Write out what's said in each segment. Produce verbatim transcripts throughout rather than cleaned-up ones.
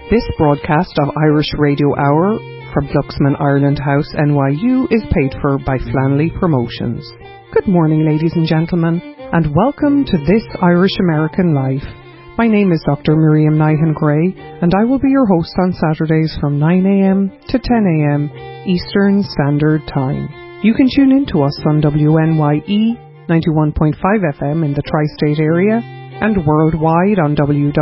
This broadcast of Irish Radio Hour from Glucksman Ireland House, N Y U, is paid for by Flannelly Promotions. Good morning, ladies and gentlemen, and welcome to This Irish American Life. My name is Doctor Miriam Nyhan-Gray, and I will be your host on Saturdays from nine a.m. to ten a.m. Eastern Standard Time. You can tune in to us on W N Y E ninety-one point five F M in the tri-state area and worldwide on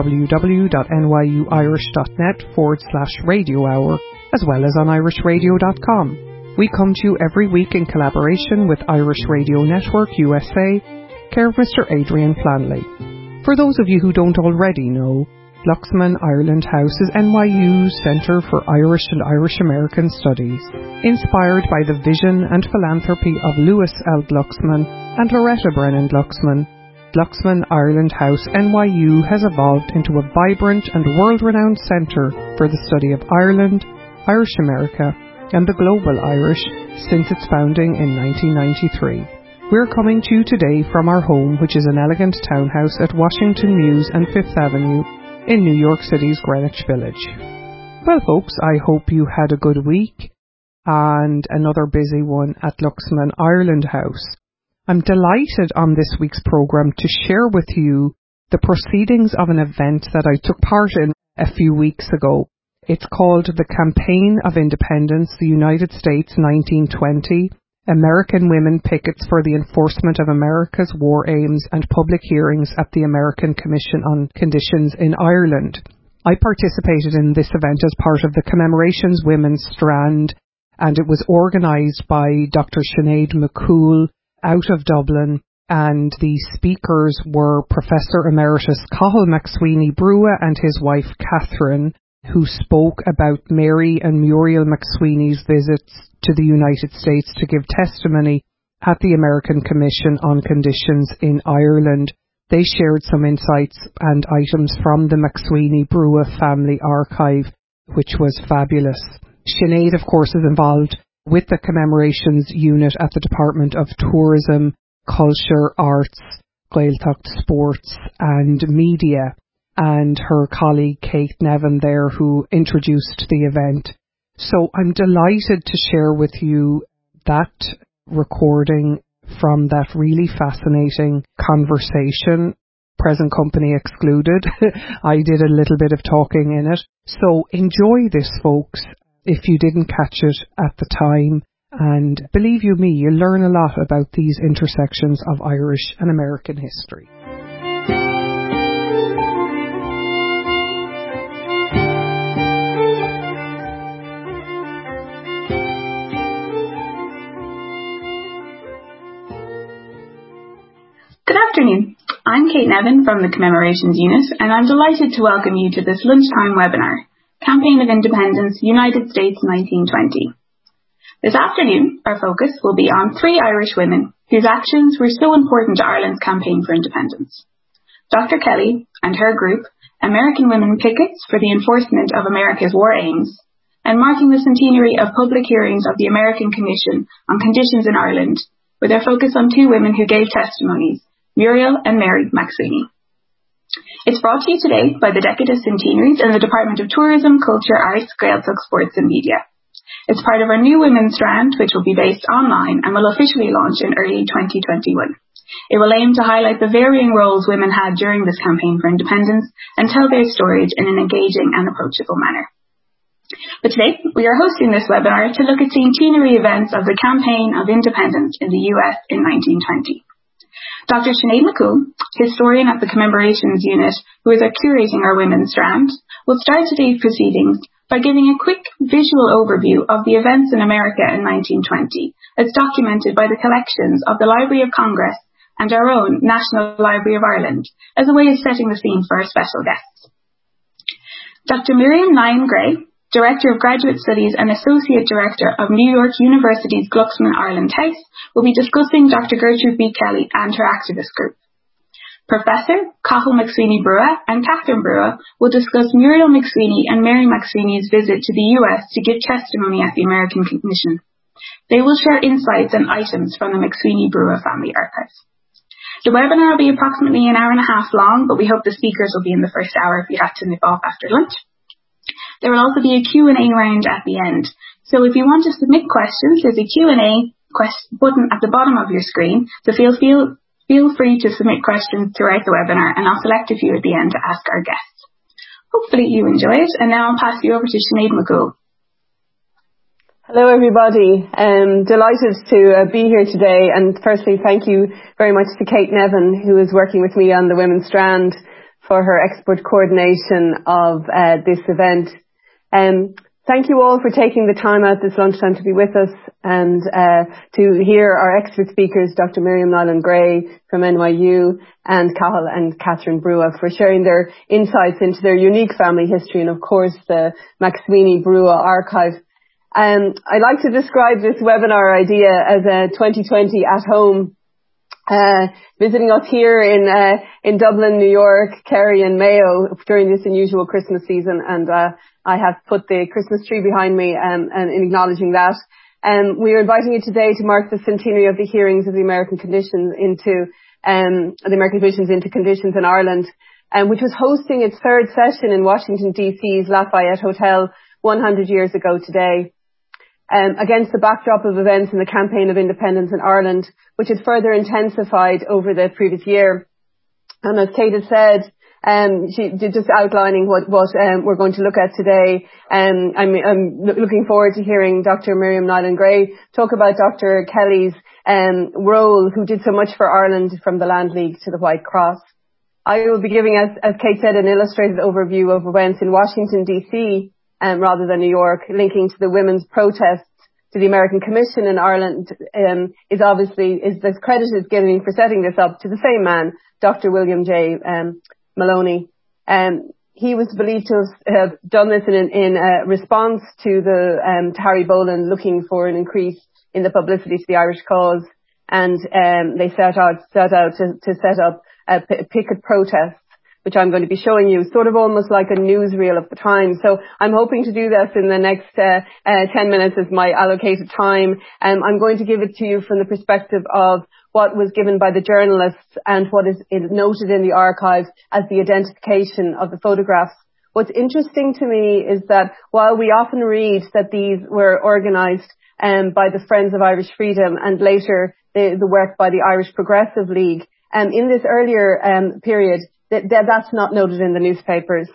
www.nyuirish.net forward slash radio hour, as well as on irish radio dot com. We come to you every week in collaboration with Irish Radio Network U S A, care of Mister Adrian Flannelly. For those of you who don't already know, Glucksman Ireland House is N Y U's Centre for Irish and Irish American Studies. Inspired by the vision and philanthropy of Lewis L. Glucksman and Loretta Brennan Glucksman, Glucksman Ireland House N Y U has evolved into a vibrant and world-renowned centre for the study of Ireland, Irish America, and the global Irish since its founding in nineteen ninety-three. We're coming to you today from our home, which is an elegant townhouse at Washington Mews and Fifth Avenue in New York City's Greenwich Village. Well, folks, I hope you had a good week and another busy one at Glucksman Ireland House. I'm delighted on this week's programme to share with you the proceedings of an event that I took part in a few weeks ago. It's called the Campaign of Independence, the United States nineteen twenty, American Women Pickets for the Enforcement of America's War Aims and Public Hearings at the American Commission on Conditions in Ireland. I participated in this event as part of the Commemorations Women's Strand, and it was organised by Doctor Sinead McCool out of Dublin, and the speakers were Professor Emeritus Cathal MacSweeney Brugha and his wife Catherine, who spoke about Mary and Muriel MacSweeney's visits to the United States to give testimony at the American Commission on Conditions in Ireland. They shared some insights and items from the MacSweeney-Brugha family archive, which was fabulous. Sinead, of course, is involved with the Commemorations Unit at the Department of Tourism, Culture, Arts, Gaeltacht Sports and Media, and her colleague Kate Nevin there, who introduced the event. So I'm delighted to share with you that recording from that really fascinating conversation, present company excluded. I did a little bit of talking in it. So enjoy this, folks, if you didn't catch it at the time. And believe you me, you'll learn a lot about these intersections of Irish and American history. Good afternoon. I'm Kate Nevin from the Commemorations Unit, and I'm delighted to welcome you to this lunchtime webinar, Campaign of Independence, United States nineteen twenty. This afternoon, our focus will be on three Irish women whose actions were so important to Ireland's campaign for independence. Doctor Kelly and her group, American Women Pickets for the Enforcement of America's War Aims, and marking the centenary of public hearings of the American Commission on Conditions in Ireland, with their focus on two women who gave testimonies, Muriel and Mary MacSweeney. It's brought to you today by the Decadist Centenaries and the Department of Tourism, Culture, Arts, Gaeltacht Sports and Media. It's part of our new Women's Strand, which will be based online and will officially launch in early twenty twenty-one. It will aim to highlight the varying roles women had during this campaign for independence and tell their stories in an engaging and approachable manner. But today, we are hosting this webinar to look at centenary events of the Campaign of Independence in the U S in nineteen twenty. Doctor Sinead McCool, historian at the Commemorations Unit, who is curating our Women's Strand, will start today's proceedings by giving a quick visual overview of the events in America in nineteen twenty, as documented by the collections of the Library of Congress and our own National Library of Ireland, as a way of setting the scene for our special guests. Doctor Miriam Nyhan-Gray, Director of Graduate Studies and Associate Director of New York University's Glucksman Ireland House, will be discussing Doctor Gertrude B. Kelly and her activist group. Professor Cathal MacSweeney Brugha and Catherine Brugha will discuss Muriel MacSweeney and Mary MacSweeney's visit to the U S to give testimony at the American Commission. They will share insights and items from the MacSweeney-Brugha family archives. The webinar will be approximately an hour and a half long, but we hope the speakers will be in the first hour if you have to nip off after lunch. There will also be a Q and A round at the end. So if you want to submit questions, there's a Q and A quest- button at the bottom of your screen. So feel, feel, feel free to submit questions throughout the webinar, and I'll select a few at the end to ask our guests. Hopefully you enjoy it, and now I'll pass you over to Sinead McCool. Hello everybody, um, delighted to uh, be here today, and firstly thank you very much to Kate Nevin, who is working with me on the Women's Strand, for her expert coordination of uh, this event. Um, thank you all for taking the time out this lunchtime to be with us and uh, to hear our expert speakers, Doctor Miriam Nyland-Gray from N Y U and Cathal and Catherine Brua, for sharing their insights into their unique family history and of course the McSweeney Brua archive. Um, I like to describe this webinar idea as a twenty twenty at home, uh, visiting us here in, uh, in Dublin, New York, Kerry and Mayo during this unusual Christmas season. And, uh, I have put the Christmas tree behind me, um, and in acknowledging that. Um, we are inviting you today to mark the centenary of the hearings of the American Conditions into, um, the American Commissions into Conditions in Ireland, um, which was hosting its third session in Washington, D C's Lafayette Hotel one hundred years ago today. Um, against the backdrop of events in the Campaign of Independence in Ireland, which had further intensified over the previous year. And as Kate has said, um, she just outlining what, what um, we're going to look at today. Um, I'm, I'm looking forward to hearing Doctor Miriam Nyland-Gray talk about Doctor Kelly's um, role, who did so much for Ireland from the Land League to the White Cross. I will be giving, as, as Kate said, an illustrated overview of events in Washington, D C, Um, rather than New York, linking to the women's protests to the American Commission in Ireland, um, is obviously, is the credit is given for setting this up to the same man, Doctor William J. Um, Maloney. Um, he was believed to have done this in, in uh, response to the um, to Harry Boland looking for an increase in the publicity to the Irish cause, and um, they set out set out to, to set up a p- picket protest, which I'm going to be showing you, sort of almost like a newsreel of the time. So I'm hoping to do this in the next uh, uh, ten minutes as my allocated time. Um, I'm going to give it to you from the perspective of what was given by the journalists and what is noted in the archive as the identification of the photographs. What's interesting to me is that while we often read that these were organised um, by the Friends of Irish Freedom and later the, the work by the Irish Progressive League, um, in this earlier um, period, That, that's not noted in the newspapers.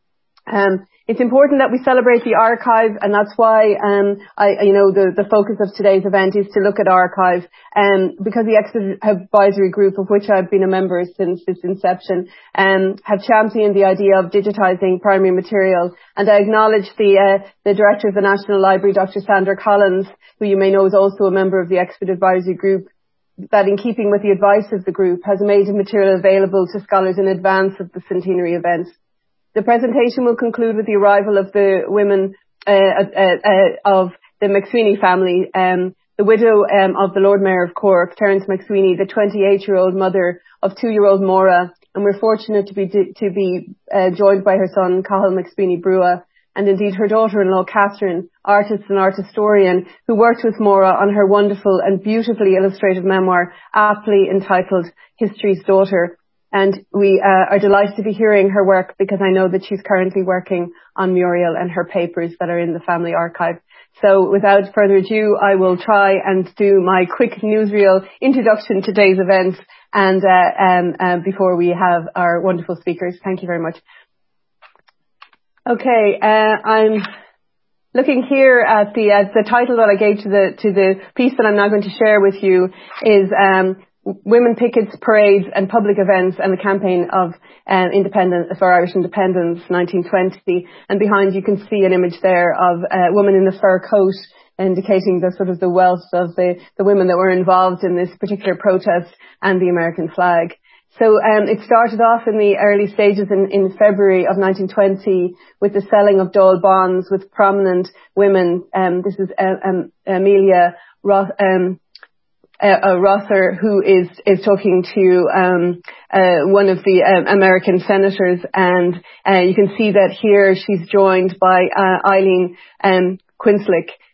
Um, it's important that we celebrate the archive, and that's why, um, I, you know, the, the focus of today's event is to look at archive, um, because the Expert Advisory Group, of which I've been a member since its inception, um, have championed the idea of digitising primary material. And I acknowledge the, uh, the Director of the National Library, Doctor Sandra Collins, who you may know is also a member of the Expert Advisory Group, that in keeping with the advice of the group has made the material available to scholars in advance of the centenary event. The presentation will conclude with the arrival of the women uh, uh, uh, of the McSweeney family, um, the widow um, of the Lord Mayor of Cork, Terence McSweeney, the twenty-eight-year-old mother of two-year-old Maura, and we're fortunate to be to be uh, joined by her son, Cathal McSweeney Brua, and indeed her daughter-in-law, Catherine, artist and art historian, who worked with Maura on her wonderful and beautifully illustrated memoir, aptly entitled History's Daughter. And we uh, are delighted to be hearing her work because I know that she's currently working on Muriel and her papers that are in the family archive. So without further ado, I will try and do my quick newsreel introduction to today's event and uh, um, uh, before we have our wonderful speakers. Thank you very much. Okay, uh, I'm looking here at the uh, the title that I gave to the to the piece that I'm now going to share with you is um, Women Pickets, Parades and Public Events and the Campaign of uh, Independence for Irish Independence nineteen twenty. And behind you can see an image there of a woman in a fur coat, indicating the sort of the wealth of the, the women that were involved in this particular protest, and the American flag. So um, it started off in the early stages in, in February of nineteen twenty with the selling of Dáil bonds with prominent women. Um, this is uh, um, Amelia Roth, um, uh, uh, Rother, who is is talking to um, uh, one of the uh, American senators, and uh, you can see that here she's joined by uh, Eileen um, Quinslick,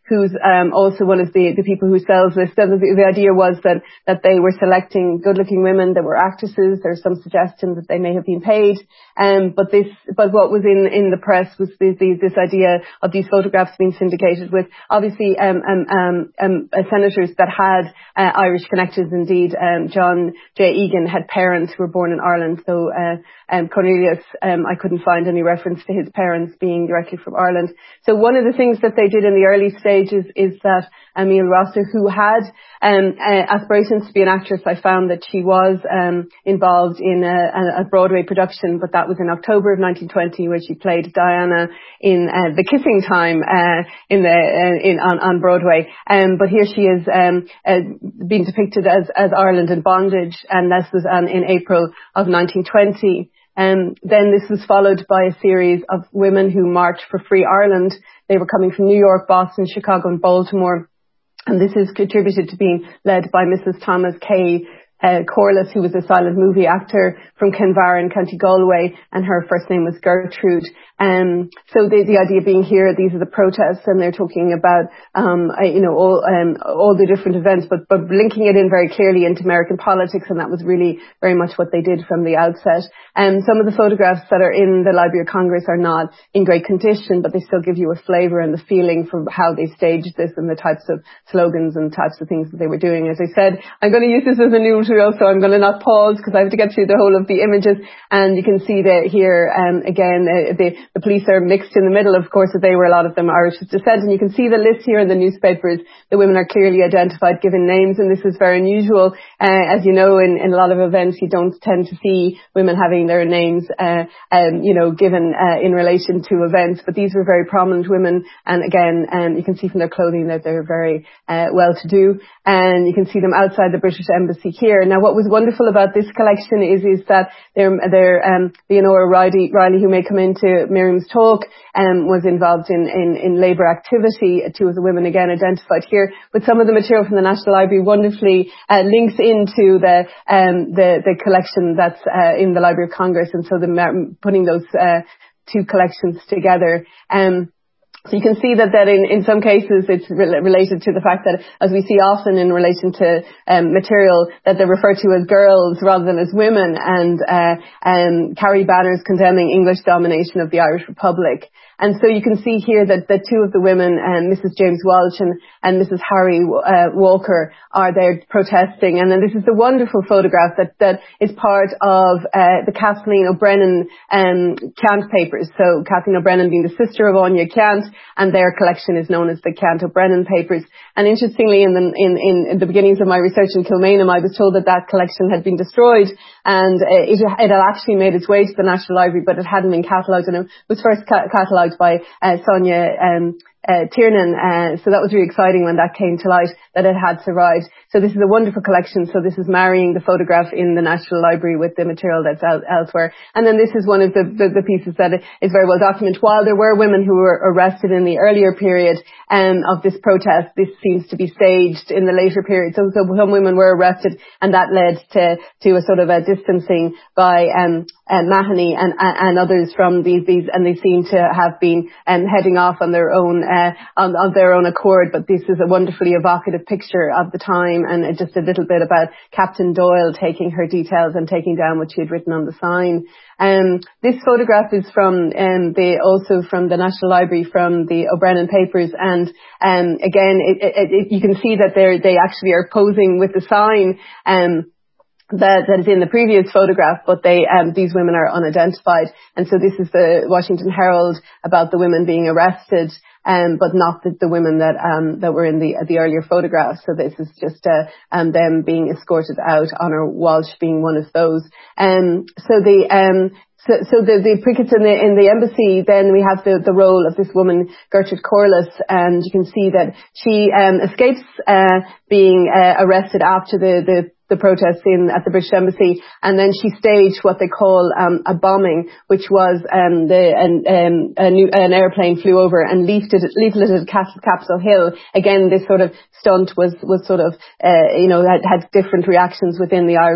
who's um, also one of the, the people who sells this. So the, the idea was that, that they were selecting good-looking women that were actresses. There's some suggestion that they may have been paid. Um, but this, but what was in, in the press was the, the, this idea of these photographs being syndicated with obviously um, um, um, um, uh, senators that had uh, Irish connections. Indeed, um, John J. Egan had parents who were born in Ireland. So uh, um, Cornelius, um, I couldn't find any reference to his parents being directly from Ireland. So one of the things that they did in the early stages is that Emile Rosser, who had um, uh, aspirations to be an actress, I found that she was um, involved in a, a Broadway production, but that was in October of nineteen twenty, where she played Diana in uh, The Kissing Time uh, in the uh, in on, on Broadway. Um, but here she is um, uh, being depicted as, as Ireland in bondage, and this was um, in April of nineteen twenty. Um, then this was followed by a series of women who marched for Free Ireland. They were coming from New York, Boston, Chicago and Baltimore. And this is contributed to being led by Missus Thomas K. Uh, Corliss, who was a silent movie actor from Kenvarren, County Galway, and her first name was Gertrude. Um, so the, the idea being here, these are the protests, and they're talking about, um, uh, you know, all, um, all the different events, but, but linking it in very clearly into American politics, and that was really very much what they did from the outset. And um, some of the photographs that are in the Library of Congress are not in great condition, but they still give you a flavour and the feeling for how they staged this and the types of slogans and types of things that they were doing. As I said, I'm going to use this as a new tool, so I'm going to not pause because I have to get through the whole of the images. And you can see that here, um, again, uh, the, the police are mixed in the middle. Of course, they were a lot of them Irish descent. And you can see the list here in the newspapers. The women are clearly identified, given names, and this is very unusual. Uh, as you know, in, in a lot of events, you don't tend to see women having their names, uh, um, you know, given uh, in relation to events. But these were very prominent women. And again, um, you can see from their clothing that they're very uh, well-to-do. And you can see them outside the British Embassy here. Now, what was wonderful about this collection is, is that they're, they're, um, Leonora Riley, Riley, who may come into Miriam's talk, um, was involved in, in, in labour activity. Two of the women, again, identified here. But some of the material from the National Library wonderfully uh, links into the, um, the, the collection that's uh, in the Library of Congress. And so the, putting those uh, two collections together. Um, So you can see that, that in, in some cases it's re- related to the fact that, as we see often in relation to um, material, that they're referred to as girls rather than as women, and uh, um, carry banners condemning English domination of the Irish Republic. And so you can see here that the two of the women, um, Missus James Walsh and, and Missus Harry uh, Walker, are there protesting. And then this is the wonderful photograph that, that is part of uh, the Kathleen O'Brennan um, Cant papers. So Kathleen O'Brennan being the sister of Anya Cant, and their collection is known as the Cant O'Brennan papers. And interestingly, in the, in, in, in the beginnings of my research in Kilmainham, I was told that that collection had been destroyed, and uh, it, it had actually made its way to the National Library, but it hadn't been catalogued, and it was first ca- catalogued by uh, Sonia um, uh, Tiernan. Uh, so that was really exciting when that came to light, that it had survived. So this is a wonderful collection. So this is marrying the photograph in the National Library with the material that's out elsewhere. And then this is one of the, the, the pieces that is very well documented. While there were women who were arrested in the earlier period um, of this protest, this seems to be staged in the later period. So, so some women were arrested, and that led to, to a sort of a distancing by um, uh, Mahoney and, and others from these, these, and they seem to have been um, heading off on their own Uh, on, on their own accord. But this is a wonderfully evocative picture of the time, and just a little bit about Captain Doyle taking her details and taking down what she had written on the sign. Um, this photograph is from um, the also from the National Library, from the O'Brennan papers, and um, again, it, it, it, you can see that they they actually are posing with the sign. Um, That, that is in the previous photograph, but they, um, these women are unidentified. And so this is the Washington Herald about the women being arrested, um, but not the, the women that, um, that were in the, the earlier photographs. So this is just, uh, um, them being escorted out, Honor Walsh being one of those. Um, so the, um, So, so the, the pickets in the, in the embassy, then we have the, the role of this woman, Gertrude Corliss, and you can see that she, um, escapes, uh, being, uh, arrested after the, the, the protests in at the British Embassy, and then she staged what they call um, a bombing, which was um, the an, um, a new, an airplane flew over and leafleted, leafleted Capitol Hill. Again, this sort of stunt was was sort of uh, you know had, had different reactions within the Irish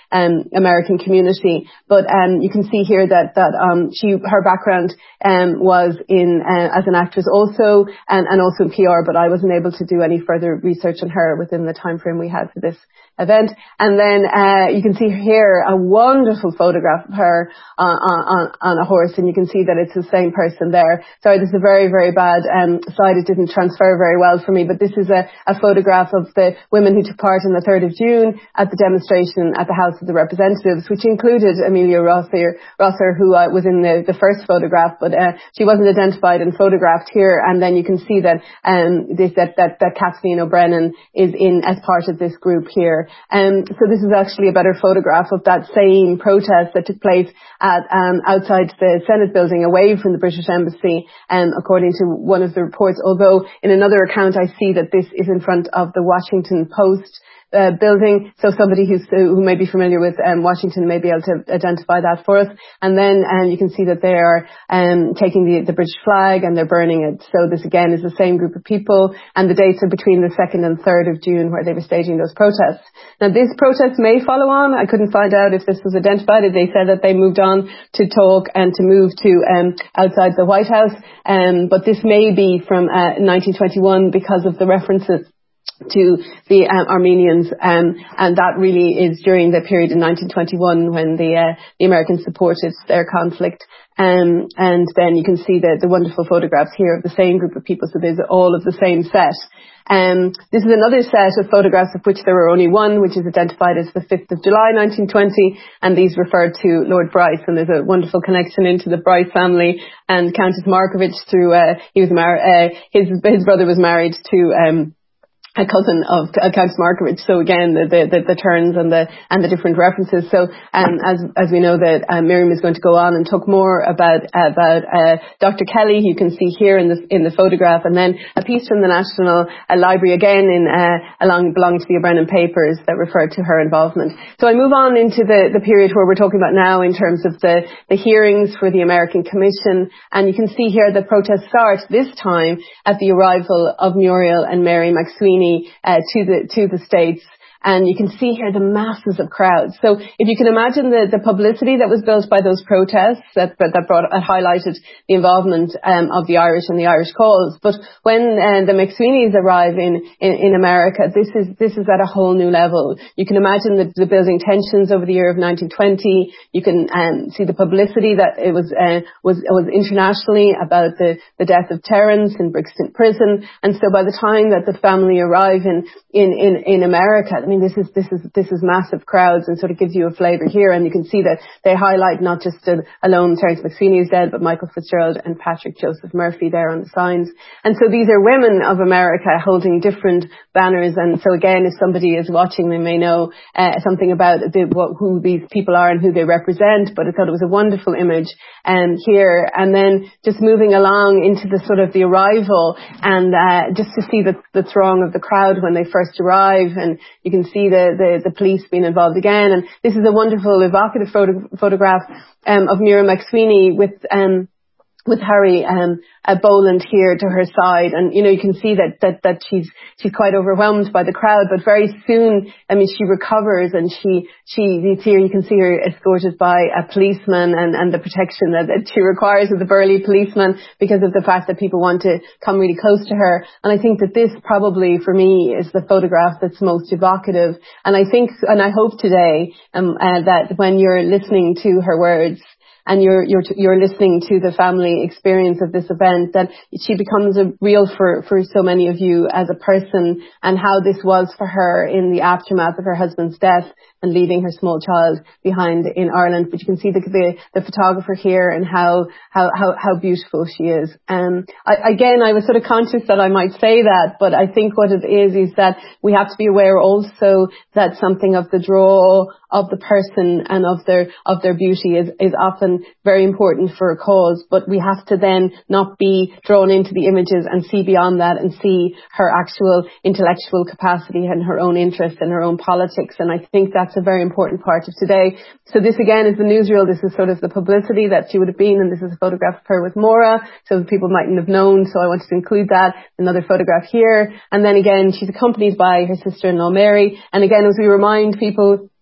um, American community. But um, you can see here that that um, she her background um, was in uh, as an actress also, and, and also in P R. But I wasn't able to do any further research on her within the time frame we had for this event. And then uh, you can see here a wonderful photograph of her uh, on, on a horse, and you can see that it's the same person there. Sorry, this is a very, very bad um, slide. It didn't transfer very well for me, but this is a, a photograph of the women who took part on the third of June at the demonstration at the House of the Representatives, which included Amelia Rosser, Rosser who uh, was in the, the first photograph, but uh, she wasn't identified and photographed here. And then you can see that um, this, that, that, that Kathleen O'Brennan is in as part of this group here. Um, so this is actually a better photograph of that same protest that took place at um, outside the Senate building, away from the British Embassy, um, according to one of the reports. Although in another account I see that this is in front of the Washington Post Uh, building, so somebody who's, who may be familiar with um, Washington may be able to identify that for us. And then um, you can see that they are um, taking the, the British flag and they're burning it. So this again is the same group of people, and the dates are between the second and third of June where they were staging those protests. Now this protest may follow on. I couldn't find out if this was identified. They said that they moved on to talk and to move to um, outside the White House, um, but this may be from uh, nineteen twenty-one because of the references to the um, Armenians, um, and that really is during the period in nineteen twenty-one when the, uh, the Americans supported their conflict. Um, and then you can see the, the wonderful photographs here of the same group of people, so there's all of the same set. Um, this is another set of photographs of which there were only one, which is identified as the fifth of July nineteen twenty, and these refer to Lord Bryce, and there's a wonderful connection into the Bryce family and Countess Markievicz through, uh, he was mar- uh, his, his brother was married to, um, a cousin of uh, Countess Markievicz. So again, the, the, the turns and the and the different references. So um, as as we know that uh, Miriam is going to go on and talk more about about uh, Doctor Kelly, you can see here in the in the photograph, and then a piece from the National uh, Library again in uh, along belonging to the O'Brennan papers that refer to her involvement. So I move on into the the period where we're talking about now in terms of the the hearings for the American Commission, and you can see here the protests start this time at the arrival of Muriel and Mary McSweeney Uh, to the to the States. And you can see here the masses of crowds. So if you can imagine the, the publicity that was built by those protests that that brought uh, highlighted the involvement um, of the Irish and the Irish cause. But when uh, the McSweeneys arrive in, in in America, this is this is at a whole new level. You can imagine the, the building tensions over the year of nineteen twenty. You can um, see the publicity that it was uh, was was internationally about the the death of Terence in Brixton Prison. And so by the time that the family arrive in in in, in America, I mean, this is, this is, this is massive crowds, and sort of gives you a flavour here. And you can see that they highlight not just uh, alone Terence McSweeney is dead, but Michael Fitzgerald and Patrick Joseph Murphy there on the signs. And so these are women of America holding different banners. And so again, if somebody is watching, they may know uh, something about the, what, who these people are and who they represent. But I thought it was a wonderful image um, here. And then just moving along into the sort of the arrival, and uh, just to see the, the throng of the crowd when they first arrive, and you can see the, the, the police being involved again. And this is a wonderful evocative photo, photograph um, of Mira McSweeney with um, with Harry um, uh, Boland here to her side, and you know you can see that that that she's she's quite overwhelmed by the crowd, but very soon, I mean, she recovers, and she she you see her, you can see her escorted by a policeman, and and the protection that, that she requires of the burly policeman because of the fact that people want to come really close to her. And I think that this probably for me is the photograph that's most evocative, and I think and I hope today um uh, that when you're listening to her words, and you're, you're, you're listening to the family experience of this event, that she becomes a real for, for so many of you as a person, and how this was for her in the aftermath of her husband's death and leaving her small child behind in Ireland. But you can see the, the, the photographer here and how, how, how, how beautiful she is. Um, I, again, I was sort of conscious that I might say that, but I think what it is, is that we have to be aware also that something of the draw of the person and of their, of their beauty is, is often very important for a cause, but we have to then not be drawn into the images and see beyond that and see her actual intellectual capacity and her own interest and her own politics. And I think that's a very important part of today. So this again is the newsreel. This is sort of the publicity that she would have been, and this is a photograph of her with Maura, so people mightn't have known, so I wanted to include that. Another photograph here, and then again she's accompanied by her sister-in-law Mary. And again, as we remind people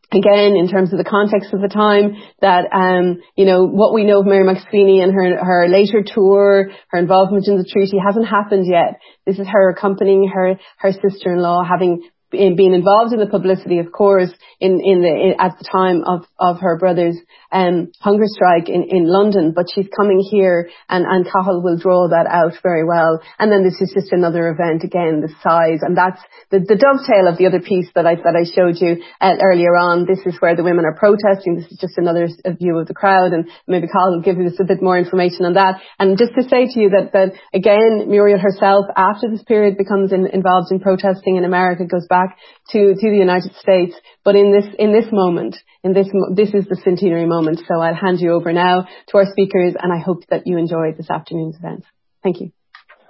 again, in terms of the context of the time, that, um, you know, what we know of Mary McSweeney and her, her later tour, her involvement in the treaty hasn't happened yet. This is her accompanying her, her sister-in-law, having been involved in the publicity, of course, in, in the, in, at the time of, of her brother's, um, hunger strike in, in London, but she's coming here, and, and Cathal will draw that out very well. And then this is just another event, again, the size, and that's the, the dovetail of the other piece that I, that I showed you uh, earlier on. This is where the women are protesting. This is just another view of the crowd, and maybe Cathal will give us a bit more information on that. And just to say to you that, that again, Muriel herself, after this period, becomes in, involved in protesting in America, goes back to, to the United States. But in this, in this moment, in this, this is the centenary moment. So I'll hand you over now to our speakers, and I hope that you enjoyed this afternoon's event. Thank you.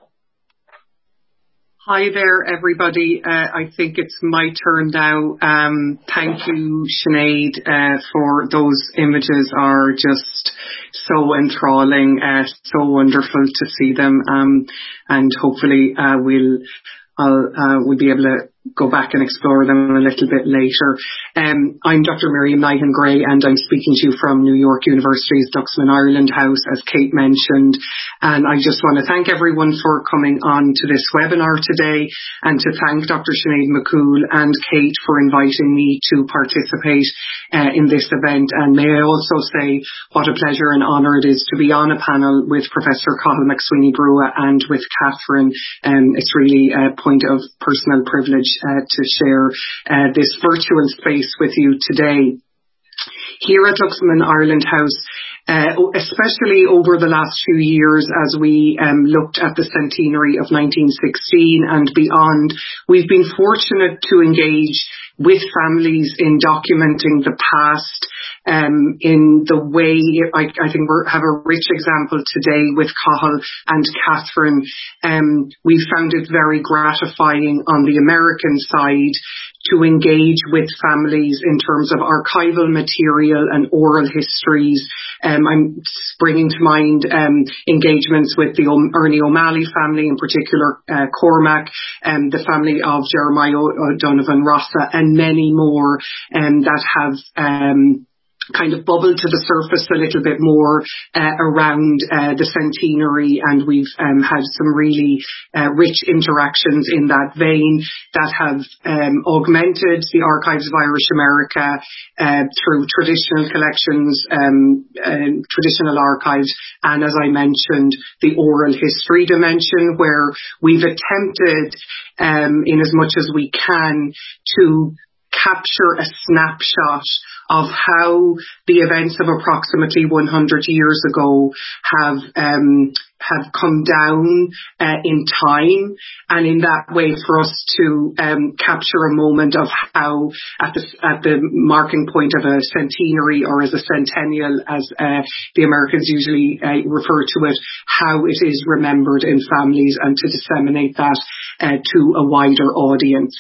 Hi there, everybody. Uh, I think it's my turn now. Um, thank you, Sinead, uh, for those images are just so enthralling, uh, so wonderful to see them. Um, and hopefully, uh, we'll, I'll, uh, we'll be able to go back and explore them a little bit later. Um, I'm Doctor Miriam Nigan-Gray, and I'm speaking to you from New York University's Duxman Ireland House, as Kate mentioned. And I just want to thank everyone for coming on to this webinar today, and to thank Doctor Sinead McCool and Kate for inviting me to participate uh, in this event. And may I also say what a pleasure and honour it is to be on a panel with Professor Cathal McSweeney-Brua and with Catherine. Um, it's really a point of personal privilege Uh, to share uh, this virtual space with you today. Here at Duxman Ireland House, uh, especially over the last few years as we um, looked at the centenary of nineteen sixteen and beyond, we've been fortunate to engage with families in documenting the past um, in the way, I, I think we have a rich example today with Cathal and Catherine. Um, we found it very gratifying on the American side to engage with families in terms of archival material and oral histories. Um, I'm bringing to mind um, engagements with the o- Ernie O'Malley family, in particular uh, Cormac, um, the family of Jeremiah O'Donovan Rossa, and many more um, that have um, kind of bubbled to the surface a little bit more uh, around uh, the centenary, and we've um, had some really uh, rich interactions in that vein that have um, augmented the Archives of Irish America uh, through traditional collections, um, uh, traditional archives, and as I mentioned, the oral history dimension, where we've attempted um, in as much as we can to capture a snapshot of how the events of approximately one hundred years ago have um, have come down uh, in time, and in that way for us to um, capture a moment of how at the at the marking point of a centenary, or as a centennial, as uh, the Americans usually uh, refer to it, how it is remembered in families, and to disseminate that uh, to a wider audience.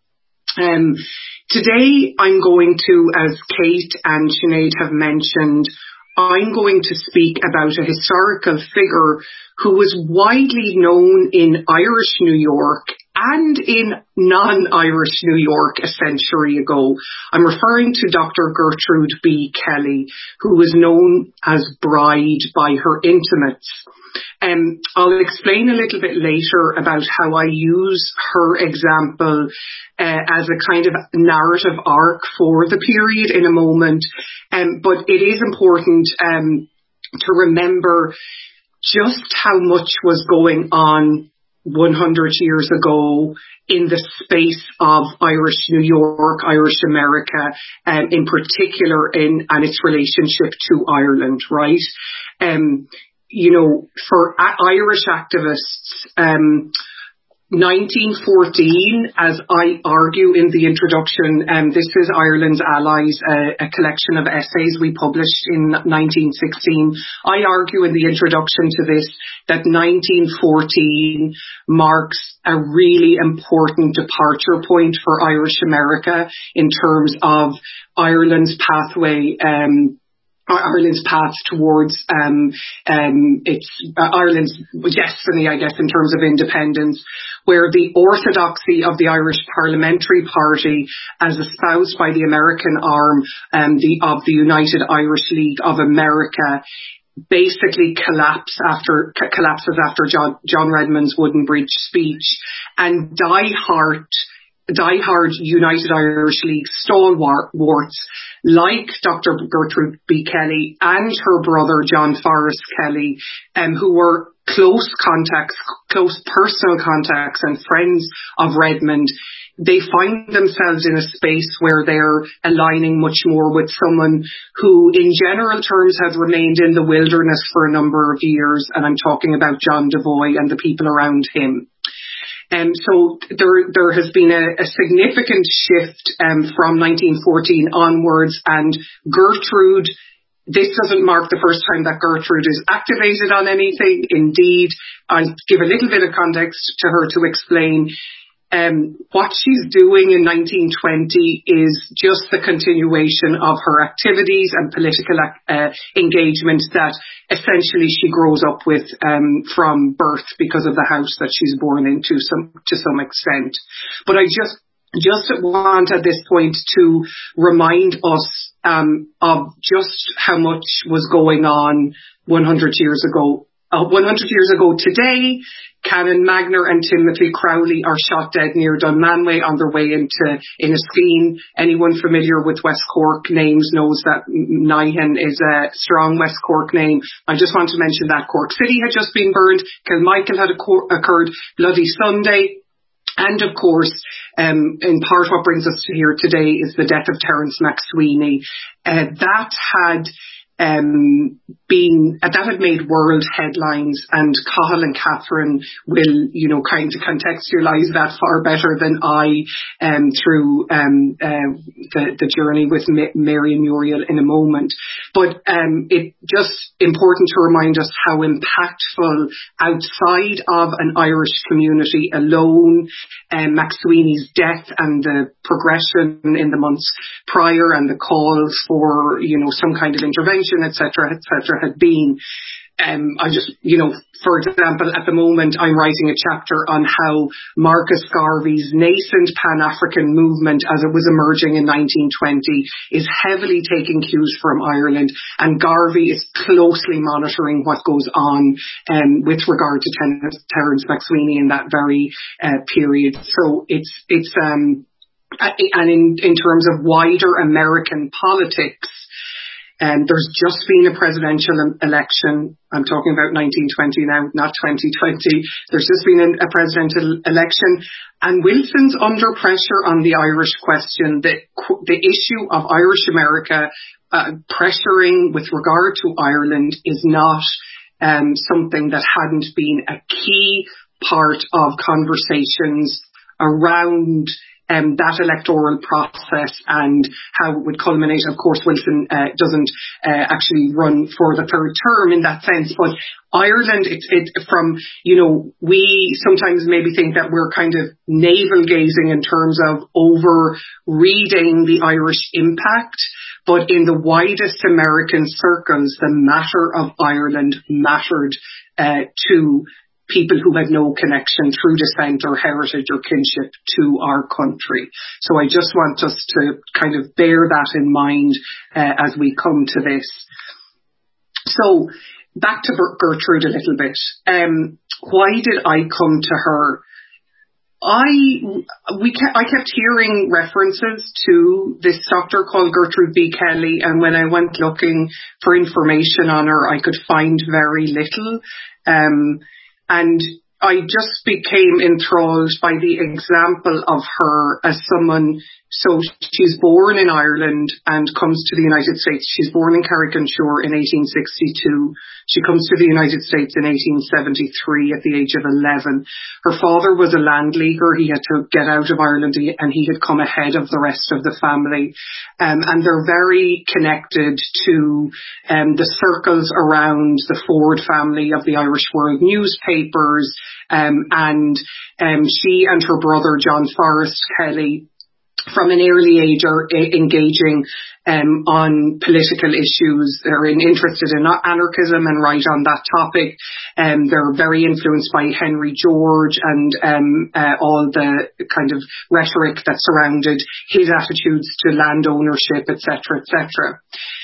Um, Today I'm going to, as Kate and Sinead have mentioned, I'm going to speak about a historical figure who was widely known in Irish New York and in non-Irish New York a century ago. I'm referring to Doctor Gertrude B. Kelly, who was known as Bride by her intimates. Um, I'll explain a little bit later about how I use her example uh, as a kind of narrative arc for the period in a moment. Um, but it is important um, to remember just how much was going on one hundred years ago in the space of Irish New York, Irish America, um, in particular, in and its relationship to Ireland, right? Um, you know, for a- Irish activists, um, nineteen fourteen, as I argue in the introduction, um, this is Ireland's Allies, uh, a collection of essays we published in nineteen sixteen. I argue in the introduction to this that nineteen fourteen marks a really important departure point for Irish America in terms of Ireland's pathway um, Ireland's path towards um, um, its uh, Ireland's destiny, I guess, in terms of independence, where the orthodoxy of the Irish Parliamentary Party, as espoused by the American arm um, the, of the United Irish League of America, basically collapse after collapses after John, John Redmond's Wooden Bridge speech, and diehard diehard United Irish League stalwarts like Doctor Gertrude B. Kelly and her brother John Forrest Kelly, um, who were close contacts, close personal contacts and friends of Redmond, they find themselves in a space where they're aligning much more with someone who, in general terms, had remained in the wilderness for a number of years, and I'm talking about John Devoy and the people around him. Um, so there, there has been a, a significant shift um, from nineteen fourteen onwards, and Gertrude, this doesn't mark the first time that Gertrude is activated on anything. Indeed, I'll give a little bit of context to her to explain. Um, what she's doing in nineteen twenty is just the continuation of her activities and political uh, engagement that essentially she grows up with um, from birth because of the house that she's born into some, to some extent. But I just just want at this point to remind us um, of just how much was going on one hundred years ago. Uh, one hundred years ago today, Canon Magner and Timothy Crowley are shot dead near Dunmanway on their way into Inniskeen. Anyone familiar with West Cork names knows that Nihan is a strong West Cork name. I just want to mention that Cork City had just been burned. Kilmichael had occurred Bloody Sunday. And of course, um, in part what brings us to here today is the death of Terence MacSweeney. Uh, that had Um, being uh, that had made world headlines, and Cathal and Catherine will, you know, kind of contextualise that far better than I um, through um, uh, the, the journey with M- Mary and Muriel in a moment. But um, it's just important to remind us how impactful outside of an Irish community alone, um, MacSweeney's death and the progression in the months prior and the calls for, you know, some kind of intervention, et cetera, et cetera, had been. Um, I just, you know, for example, at the moment I'm writing a chapter on how Marcus Garvey's nascent Pan-African movement as it was emerging in nineteen twenty is heavily taking cues from Ireland, and Garvey is closely monitoring what goes on um, with regard to Ten- Terence MacSweeney in that very uh, period. So it's, it's, um, and in, in terms of wider American politics, Um, there's just been a presidential election. I'm talking about nineteen twenty now, not twenty twenty. There's just been a, a presidential election, and Wilson's under pressure on the Irish question. The, the issue of Irish America uh, pressuring with regard to Ireland is not um, something that hadn't been a key part of conversations around Um, that electoral process and how it would culminate. Of course, Wilson uh, doesn't uh, actually run for the third term in that sense, but Ireland, it, it, from, you know, we sometimes maybe think that we're kind of navel-gazing in terms of over-reading the Irish impact, but in the widest American circles, the matter of Ireland mattered uh, to people who had no connection through descent or heritage or kinship to our country. So I just want us to kind of bear that in mind uh, as we come to this. So back to Gertrude a little bit. Um, why did I come to her? I we kept, I kept hearing references to this doctor called Gertrude B. Kelly, and when I went looking for information on her, I could find very little. Um, And I just became enthralled by the example of her as someone, so she's born in Ireland and comes to the United States. She's born in Carrick-on-Suir in eighteen sixty-two. She comes to the United States in eighteen seventy-three at the age of eleven. Her father was a landleaguer. He had to get out of Ireland and he had come ahead of the rest of the family. Um, and they're very connected to um, the circles around the Ford family of the Irish World newspapers. Um, and um, she and her brother, John Forrest Kelly, from an early age are engaging um, on political issues. They're interested in anarchism and write on that topic. Um, they're very influenced by Henry George and um, uh, all the kind of rhetoric that surrounded his attitudes to land ownership, et cetera, et cetera.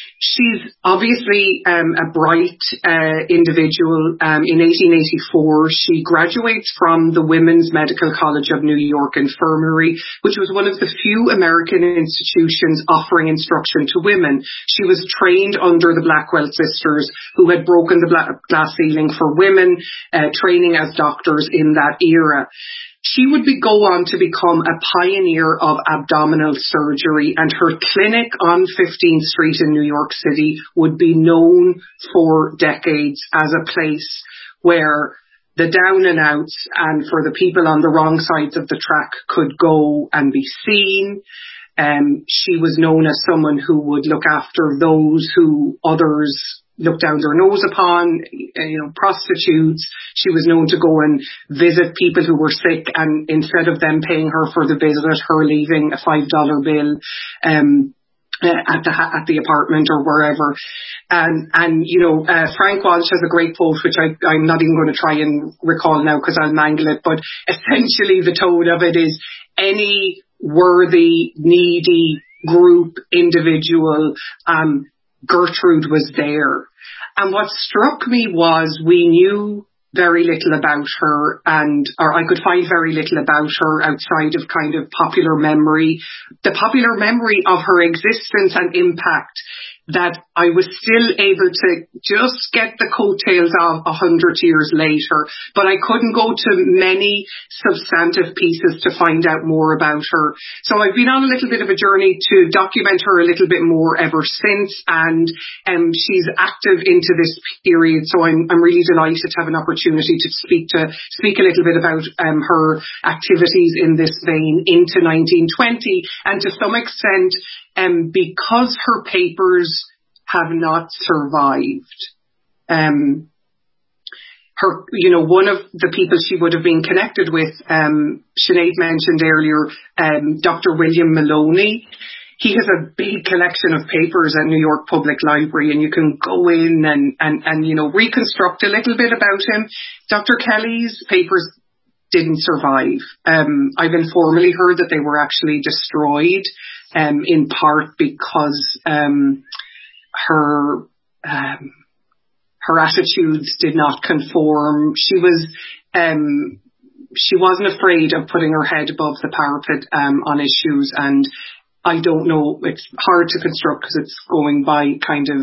She's obviously um, a bright uh, individual. Um, in eighteen eighty-four, she graduates from the Women's Medical College of New York Infirmary, which was one of the few American institutions offering instruction to women. She was trained under the Blackwell sisters, who had broken the glass ceiling for women, uh, training as doctors in that era. She would be, go on to become a pioneer of abdominal surgery, and her clinic on fifteenth Street in New York City would be known for decades as a place where the down and outs and for the people on the wrong sides of the track could go and be seen. Um, she was known as someone who would look after those who others looked down their nose upon, you know, prostitutes. She was known to go and visit people who were sick, and instead of them paying her for the visit, her leaving a five dollar bill um, uh, at the at the apartment or wherever. And, and you know, uh, Frank Walsh has a great quote, which I, I'm not even going to try and recall now because I'll mangle it, but essentially the tone of it is any worthy, needy group, individual, um, Gertrude was there. And what struck me was we knew very little about her, and or I could find very little about her outside of kind of popular memory, the popular memory of her existence and impact that I was still able to just get the coattails of a hundred years later, but I couldn't go to many substantive pieces to find out more about her. So I've been on a little bit of a journey to document her a little bit more ever since, and um, she's active into this period. So I'm I'm really delighted to have an opportunity to speak to speak a little bit about um, her activities in this vein into nineteen twenty, and to some extent, um, because her papers have not survived. Um, her, you know, one of the people she would have been connected with, um, Sinead mentioned earlier, um, Doctor William Maloney. He has a big collection of papers at New York Public Library, and you can go in and, and, and, you know, reconstruct a little bit about him. Doctor Kelly's papers didn't survive. Um, I've informally heard that they were actually destroyed, um, in part because, um, her um, her attitudes did not conform. She was um, she wasn't afraid of putting her head above the parapet um, on issues, and I don't know, it's hard to construct because it's going by kind of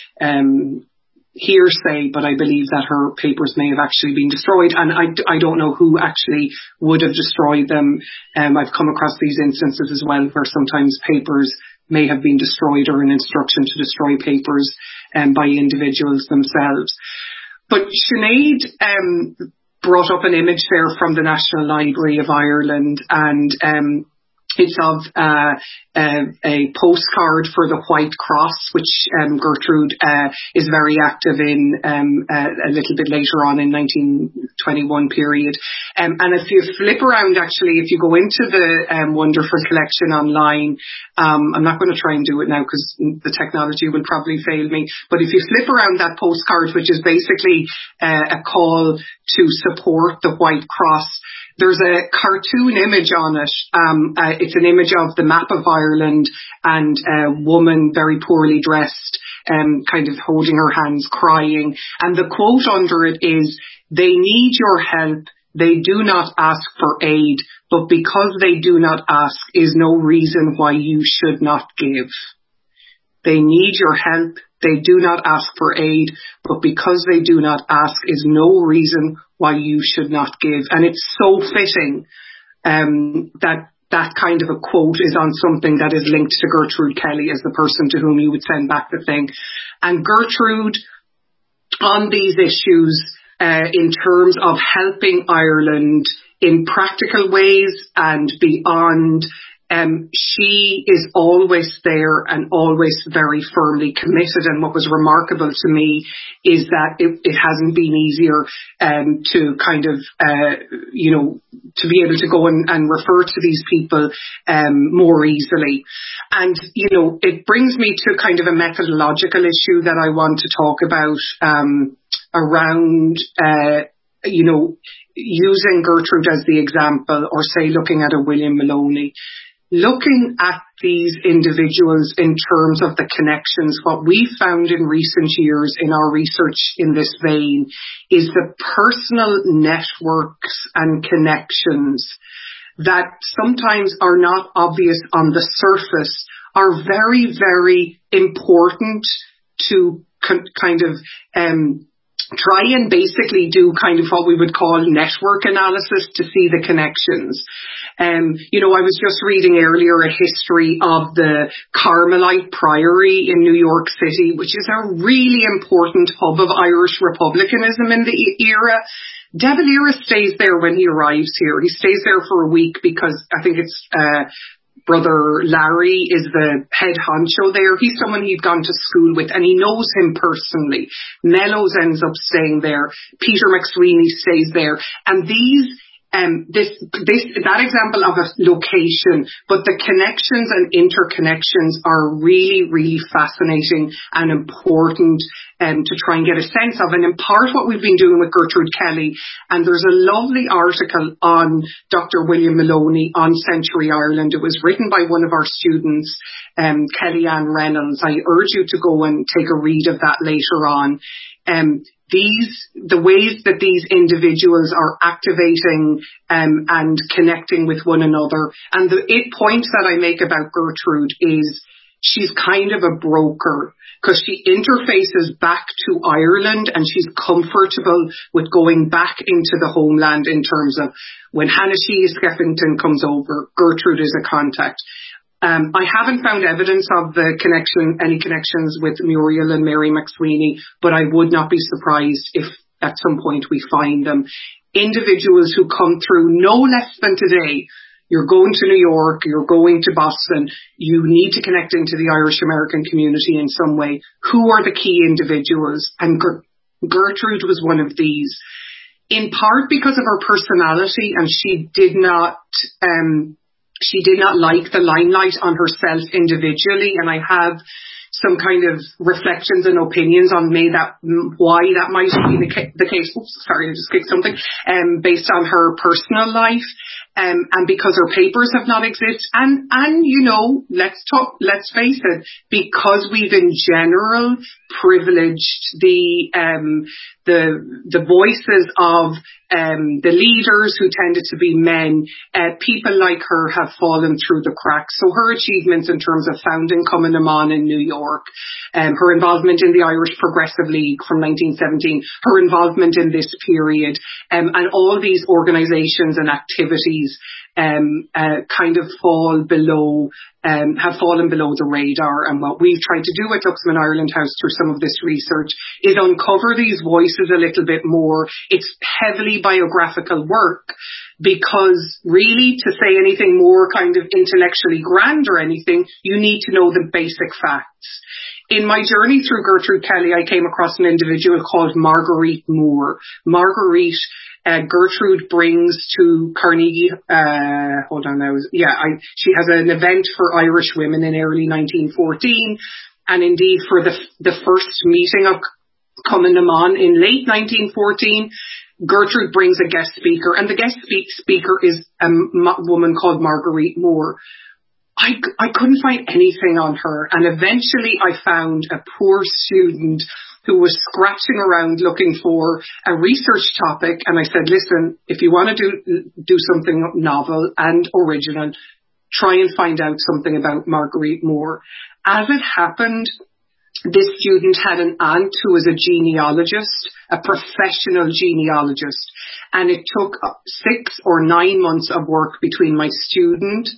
um, hearsay, but I believe that her papers may have actually been destroyed, and I, I don't know who actually would have destroyed them. Um, I've come across these instances as well where sometimes papers may have been destroyed, or an instruction to destroy papers um, by individuals themselves. But Sinead um, brought up an image there from the National Library of Ireland, and um, it's of uh, uh, a postcard for the White Cross, which um, Gertrude uh, is very active in um, uh, a little bit later on in nineteen twenty-one period. Um, and if you flip around, actually, if you go into the um, wonderful collection online, um, I'm not going to try and do it now because the technology will probably fail me, but if you flip around that postcard, which is basically uh, a call to support the White Cross, there's a cartoon image on it. Um, uh, it's an image of the map of Ireland and a woman very poorly dressed, um, kind of holding her hands, crying. And the quote under it is, "They need your help. They do not ask for aid, but because they do not ask is no reason why you should not give." They need your help. They do not ask for aid, but because they do not ask is no reason why you should not give. And it's so fitting um, that that kind of a quote is on something that is linked to Gertrude Kelly as the person to whom you would send back the thing. And Gertrude, on these issues, uh, in terms of helping Ireland in practical ways and beyond, Um, she is always there and always very firmly committed. And what was remarkable to me is that it, it hasn't been easier um, to kind of, uh, you know, to be able to go and, and refer to these people um, more easily. And, you know, it brings me to kind of a methodological issue that I want to talk about um, around, uh, you know, using Gertrude as the example, or say looking at a William Maloney. Looking at these individuals in terms of the connections, what we found in recent years in our research in this vein is the personal networks and connections that sometimes are not obvious on the surface are very, very important to con- kind of um try and basically do kind of what we would call network analysis to see the connections. Um, you know, I was just reading earlier a history of the Carmelite Priory in New York City, which is a really important hub of Irish republicanism in the era. De Valera stays there when he arrives here. He stays there for a week because I think it's uh Brother Larry is the head honcho there. He's someone he'd gone to school with and he knows him personally. Mellows ends up staying there. Peter McSweeney stays there. And these, um, this, this, that example of a location, but the connections and interconnections are really, really fascinating and important um, to try and get a sense of. And in part what we've been doing with Gertrude Kelly, and there's a lovely article on Doctor William Maloney on Century Ireland. It was written by one of our students, um, Kellyanne Reynolds. I urge you to go and take a read of that later on. Um, these, the ways that these individuals are activating um, and connecting with one another. And the it points that I make about Gertrude is she's kind of a broker because she interfaces back to Ireland and she's comfortable with going back into the homeland in terms of when Hannah-Shee Skeffington comes over, Gertrude is a contact. Um, I haven't found evidence of the connection, any connections with Muriel and Mary McSweeney, but I would not be surprised if at some point we find them. Individuals who come through no less than today. You're going to New York, you're going to Boston, you need to connect into the Irish American community in some way. Who are the key individuals? And Ger- Gertrude was one of these. In part because of her personality, and she did not, um, she did not like the limelight on herself individually, and I have some kind of reflections and opinions on may that why that might be the, ca- the case. Oops, sorry, I just kicked something. Um, based on her personal life, um, and because her papers have not existed, and and you know, let's talk. Let's face it, because we've in general privileged the um the the voices of um the leaders who tended to be men. Uh, people like her have fallen through the cracks. So her achievements in terms of founding Cumann na mBan in New York, um, her involvement in the Irish Progressive League from nineteen seventeen, her involvement in this period, um, and all these organisations and activities um, uh, kind of fall below, um, have fallen below the radar. And what we've tried to do at Luxman Ireland House through some of this research is uncover these voices a little bit more. It's heavily biographical work, because really to say anything more kind of intellectually grand or anything, you need to know the basic facts. In my journey through Gertrude Kelly, I came across an individual called Marguerite Moore. Marguerite, uh, Gertrude brings to Carnegie, uh, hold on now, yeah, I, she has an event for Irish women in early nineteen fourteen, and indeed for the the first meeting of Cumann na mBan in late nineteen fourteen, Gertrude brings a guest speaker, and the guest speak- speaker is a m- woman called Marguerite Moore. I, I couldn't find anything on her, and eventually I found a poor student who was scratching around looking for a research topic, and I said, listen, if you want to do do something novel and original, try and find out something about Marguerite Moore. As it happened, this student had an aunt who was a genealogist, a professional genealogist, and it took six or nine months of work between my student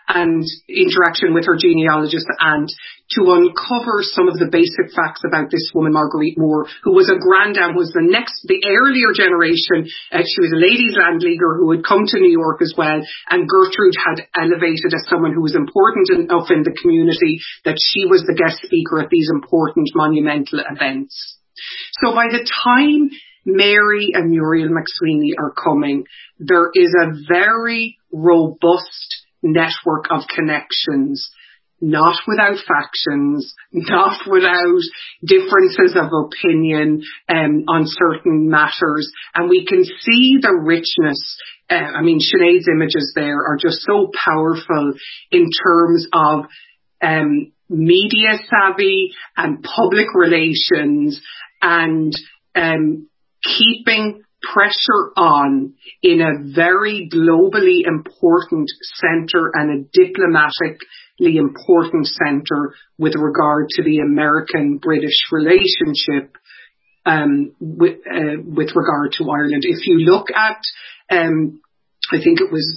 and interaction with her genealogist and to uncover some of the basic facts about this woman, Marguerite Moore, who was a grandam, was the next, the earlier generation. Uh, she was a ladies' landleaguer who had come to New York as well, and Gertrude had elevated as someone who was important enough in the community that she was the guest speaker at these important monumental events. So by the time Mary and Muriel McSweeney are coming, there is a very robust network of connections, not without factions, not without differences of opinion um, on certain matters. And we can see the richness. Uh, I mean, Sinead's images there are just so powerful in terms of um, media savvy and public relations and um, keeping pressure on in a very globally important centre and a diplomatically important centre with regard to the American-British relationship um, with, uh, with regard to Ireland. If you look at, um, I think it was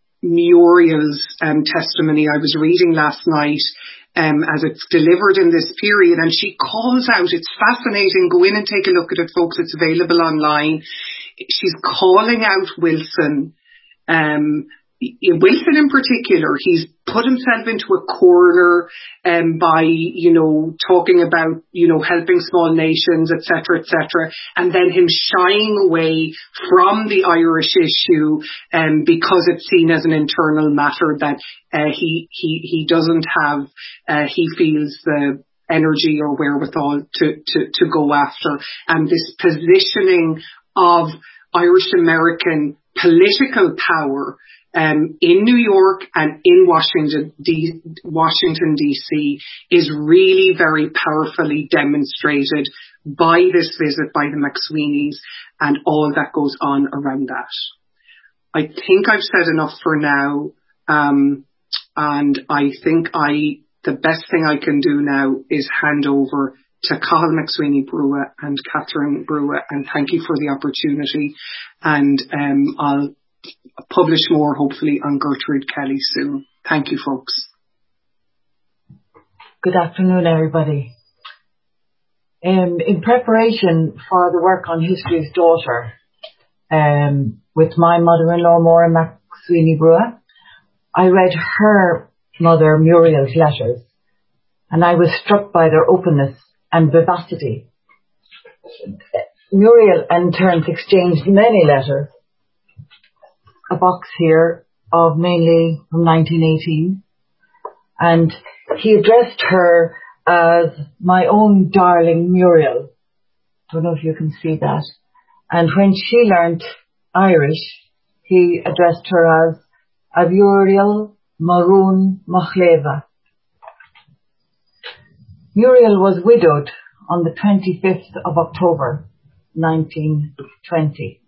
Muriel's um, testimony I was reading last night, Um, as it's delivered in this period, and she calls out, it's fascinating, go in and take a look at it, folks, it's available online. She's calling out Wilson, um, Wilson in particular. He's put himself into a corner um, by, you know, talking about, you know, helping small nations, et cetera, et cetera, and then him shying away from the Irish issue um, because it's seen as an internal matter that uh, he he he doesn't have. Uh, he feels the energy or wherewithal to to to go after, and this positioning of Irish American political power Um, in New York and in Washington, D- Washington D C is really very powerfully demonstrated by this visit by the McSweeneys and all that goes on around that. I think I've said enough for now, um, and I think I the best thing I can do now is hand over to Cathal McSweeney Brua and Catherine Brua, and thank you for the opportunity. And um, I'll publish more, hopefully, on Gertrude Kelly soon. Thank you, folks. Good afternoon, everybody. Um, in preparation for the work on History's Daughter, um, with my mother-in-law, Maura McSweeney Brua, I read her mother, Muriel's letters, and I was struck by their openness and vivacity. Muriel and Terence exchanged many letters, a box here of mainly from nineteen eighteen, and he addressed her as my own darling Muriel. Don't know if you can see that. And when she learnt Irish, he addressed her as Muriel Maroon Machleva. Muriel was widowed on the twenty-fifth of October nineteen twenty.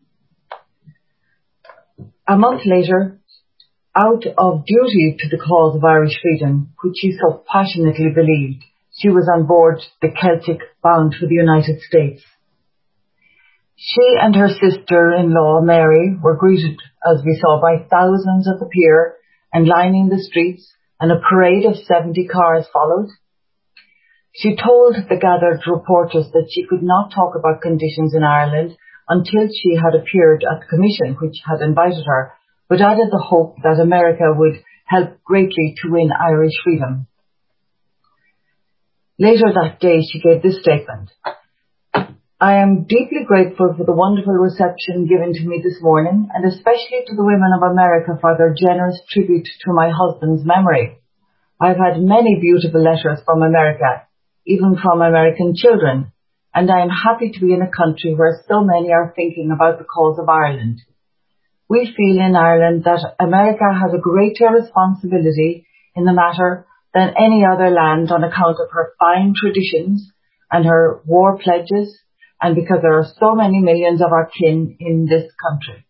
A month later, out of duty to the cause of Irish freedom, which she so passionately believed, she was on board the Celtic bound for the United States. She and her sister-in-law, Mary, were greeted, as we saw, by thousands at the pier and lining the streets, and a parade of seventy cars followed. She told the gathered reporters that she could not talk about conditions in Ireland until she had appeared at the commission which had invited her, but added the hope that America would help greatly to win Irish freedom. Later that day she gave this statement: I am deeply grateful for the wonderful reception given to me this morning, and especially to the women of America for their generous tribute to my husband's memory. I've had many beautiful letters from America, even from American children, and I am happy to be in a country where so many are thinking about the cause of Ireland. We feel in Ireland that America has a greater responsibility in the matter than any other land on account of her fine traditions and her war pledges, and because there are so many millions of our kin in this country.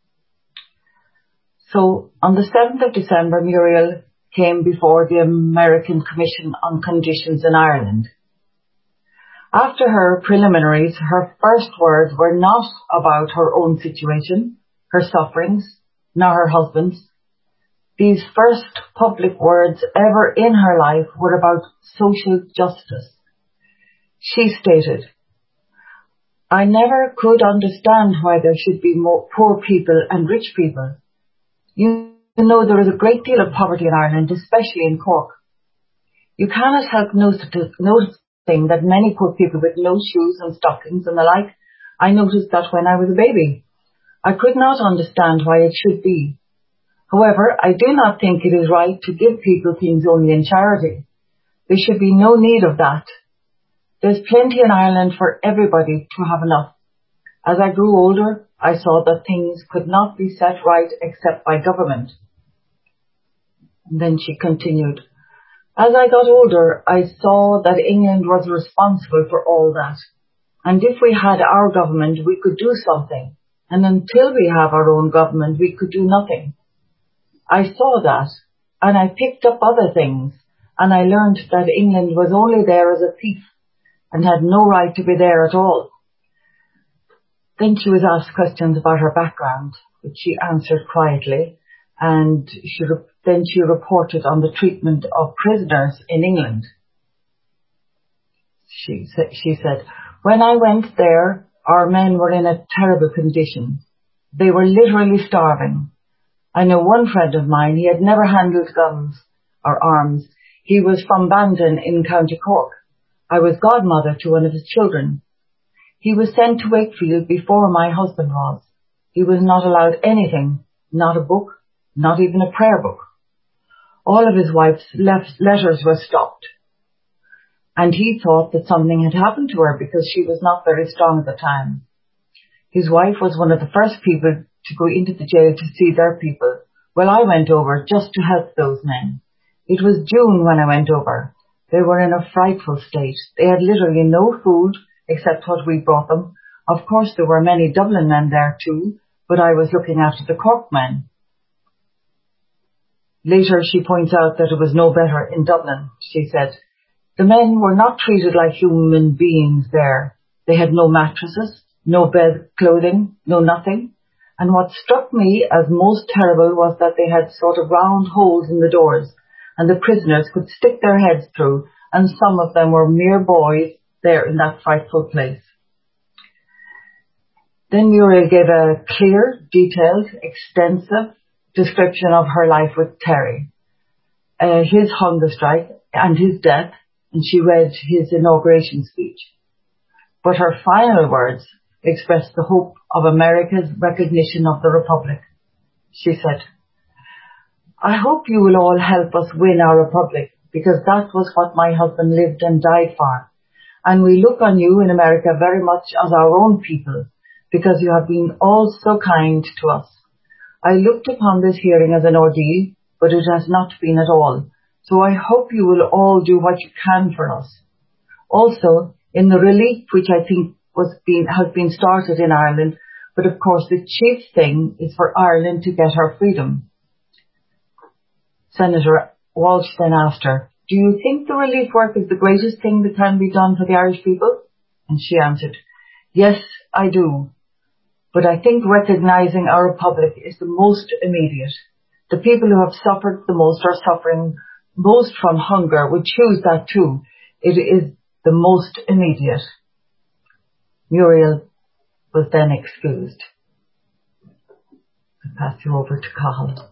So on the seventh of December, Muriel came before the American Commission on Conditions in Ireland. After her preliminaries, her first words were not about her own situation, her sufferings, nor her husband's. These first public words ever in her life were about social justice. She stated, "I never could understand why there should be more poor people and rich people. You know, there is a great deal of poverty in Ireland, especially in Cork. You cannot help noticing that many poor people with no shoes and stockings and the like. I noticed that when I was a baby. I could not understand why it should be. However, I do not think it is right to give people things only in charity. There should be no need of that. There's plenty in Ireland for everybody to have enough. As I grew older, I saw that things could not be set right except by government." And then she continued, "As I got older, I saw that England was responsible for all that. And if we had our government, we could do something. And until we have our own government, we could do nothing. I saw that, and I picked up other things, and I learned that England was only there as a thief and had no right to be there at all." Then she was asked questions about her background, which she answered quietly, and she re- then she reported on the treatment of prisoners in England. She, sa- she said, "When I went there, our men were in a terrible condition. They were literally starving. I know one friend of mine, he had never handled guns or arms. He was from Bandon in County Cork. I was godmother to one of his children. He was sent to Wakefield before my husband was. He was not allowed anything, not a book, not even a prayer book. All of his wife's left letters were stopped. And he thought that something had happened to her because she was not very strong at the time. His wife was one of the first people to go into the jail to see their people. Well, I went over just to help those men. It was June when I went over. They were in a frightful state. They had literally no food except what we brought them. Of course, there were many Dublin men there too, but I was looking after the Cork men." Later, she points out that it was no better in Dublin. She said, "The men were not treated like human beings there. They had no mattresses, no bed clothing, no nothing. And what struck me as most terrible was that they had sort of round holes in the doors, and the prisoners could stick their heads through, and some of them were mere boys there in that frightful place." Then Muriel gave a clear, detailed, extensive description of her life with Terry, uh, his hunger strike and his death, and she read his inauguration speech. But her final words expressed the hope of America's recognition of the Republic. She said, "I hope you will all help us win our Republic, because that was what my husband lived and died for. And we look on you in America very much as our own people, because you have been all so kind to us. I looked upon this hearing as an ordeal, but it has not been at all. So I hope you will all do what you can for us. Also, in the relief which I think was being, has been started in Ireland, but of course the chief thing is for Ireland to get her freedom." Senator Walsh then asked her, "Do you think the relief work is the greatest thing that can be done for the Irish people?" And she answered, "Yes, I do. But I think recognising our Republic is the most immediate. The people who have suffered the most are suffering most from hunger would choose that too. It is the most immediate." Muriel was then excused. I pass you over to Cathal.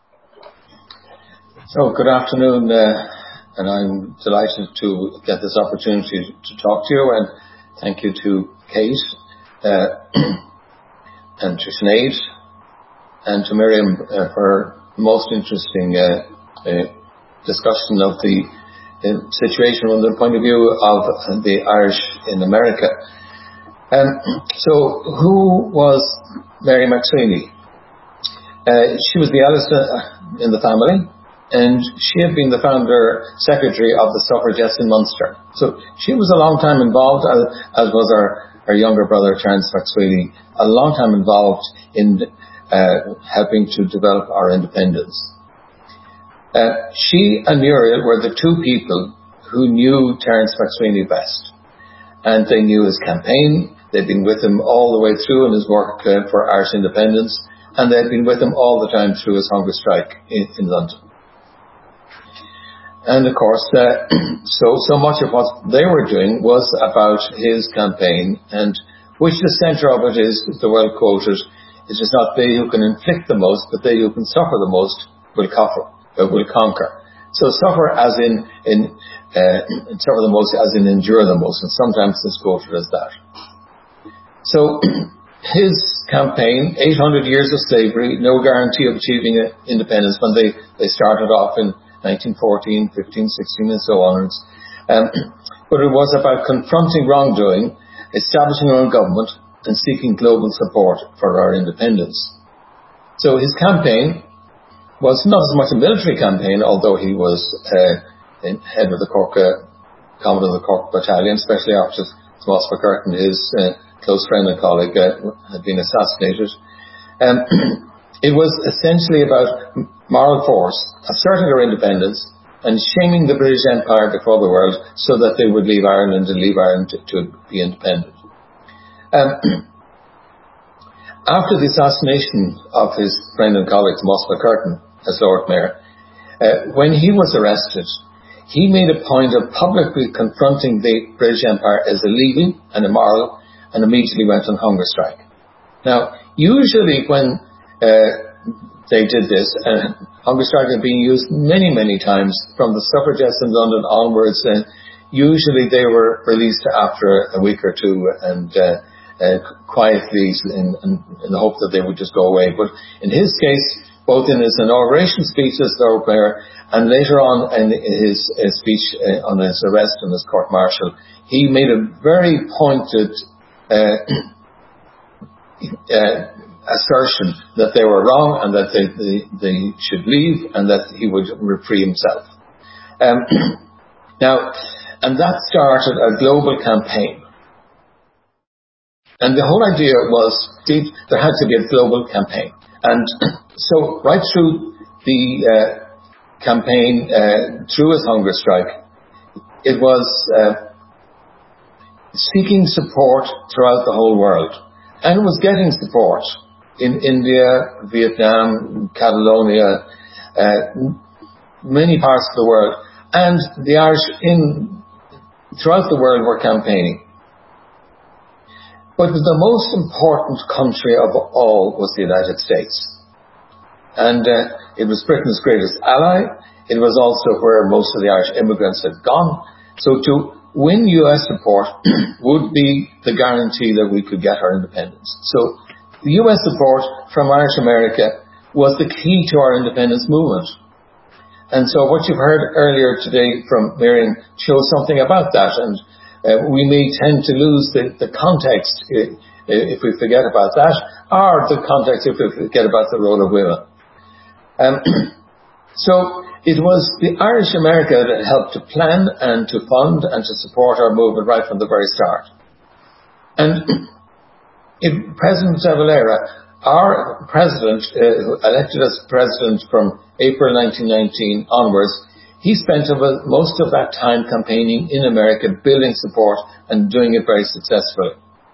So, good afternoon, uh, and I'm delighted to get this opportunity to talk to you, and thank you to Kate uh, and to Sinead and to Miriam uh, for the most interesting uh, uh, discussion of the, the situation from the point of view of the Irish in America. Um, so, who was Mary McSweeney? Uh, she was the eldest uh, in the family, and she had been the founder secretary of the suffragettes in Munster. So she was a long time involved, as, as was our, our younger brother Terence McSweeney, a long time involved in uh, helping to develop our independence. Uh, she and Muriel were the two people who knew Terence McSweeney best, and they knew his campaign. They'd been with him all the way through in his work uh, for Irish independence, and they'd been with him all the time through his hunger strike in, in London. And of course, uh, so so much of what they were doing was about his campaign, and which the centre of it is, the well quoted, it is not they who can inflict the most, but they who can suffer the most will, conquer, uh, will conquer. So suffer as in, in uh, suffer the most as in endure the most, and sometimes it's quoted as that. So his campaign, eight hundred years of slavery, no guarantee of achieving independence when they, they started off in nineteen fourteen, fifteen, sixteen and so on. Um, but it was about confronting wrongdoing, establishing our own government and seeking global support for our independence. So his campaign was not as much a military campaign, although he was uh, head of the Cork, uh, Commodore of the Cork Battalion, especially after Thomas McCurtain, his uh, close friend and colleague, uh, had been assassinated. Um, it was essentially about moral force, asserting our independence and shaming the British Empire before the world so that they would leave Ireland and leave Ireland to, to be independent. Um, after the assassination of his friend and colleague Thomas McCurtain as Lord Mayor, uh, when he was arrested, he made a point of publicly confronting the British Empire as illegal and immoral, and immediately went on hunger strike. Now, usually when uh, they did this, uh, hunger strike had been used many, many times from the suffragettes in London onwards, and usually they were released after a week or two and uh, uh, quietly in, in, in the hope that they would just go away. But in his case, both in his inauguration speech as Lord Mayor and later on in his, his speech uh, on his arrest and his court-martial, he made a very pointed uh, uh, assertion that they were wrong and that they, they, they should leave and that he would free himself. Um, now, and that started a global campaign. And the whole idea was deep, there had to be a global campaign. And so right through the uh, campaign, uh, through his hunger strike, it was uh, seeking support throughout the whole world. And it was getting support in India, Vietnam, Catalonia, uh, many parts of the world. And the Irish in throughout the world were campaigning. But the most important country of all was the United States. And uh, it was Britain's greatest ally. It was also where most of the Irish immigrants had gone. So to win U S support would be the guarantee that we could get our independence. So the U S support from Irish America was the key to our independence movement. And so what you've heard earlier today from Miriam shows something about that. And uh, we may tend to lose the, the context uh, if we forget about that, or the context if we forget about the role of women. Um, so it was the Irish America that helped to plan and to fund and to support our movement right from the very start. And in President de Valera, our president, uh, elected as president from April nineteen nineteen onwards, he spent most of that time campaigning in America, building support and doing it very successfully.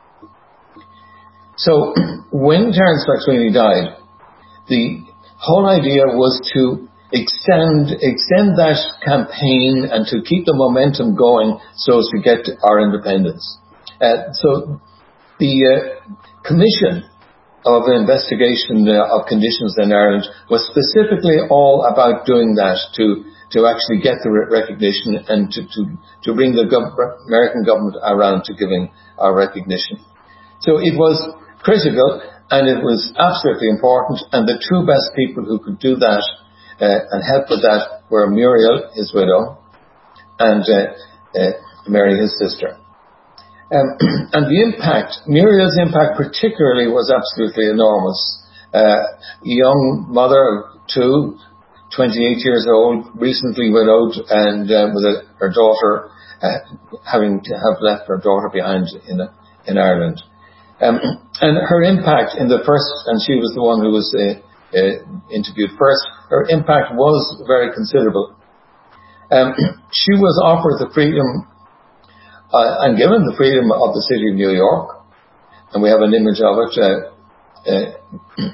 So when Terence McSweeney died, the whole idea was to extend extend that campaign and to keep the momentum going so as to get our independence. Uh, so the uh, Commission of Investigation uh, of Conditions in Ireland was specifically all about doing that, to to actually get the re- recognition and to, to, to bring the gov- American government around to giving our recognition. So it was critical and it was absolutely important, and the two best people who could do that uh, and help with that were Muriel, his widow, and uh, uh, Mary, his sister. Um, and the impact, Muriel's impact particularly was absolutely enormous. Uh, young mother of two, twenty-eight years old, recently widowed, and uh, with a, her daughter, uh, having to have left her daughter behind in in Ireland. Um, and her impact in the first, and she was the one who was uh, uh, interviewed first, her impact was very considerable. Um, she was offered the freedom Uh, and given the freedom of the city of New York, and we have an image of it uh, uh,